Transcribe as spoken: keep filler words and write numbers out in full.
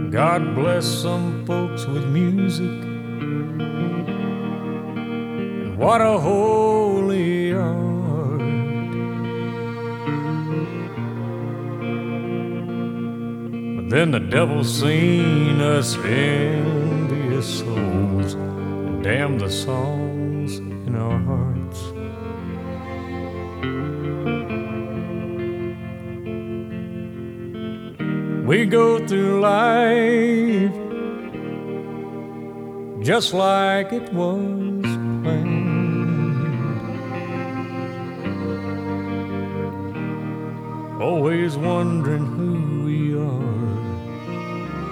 God bless some folks with music. And what a holy art. But then the devil's seen us envious souls and damn the songs in our hearts. We go through life just like it was planned, always wondering who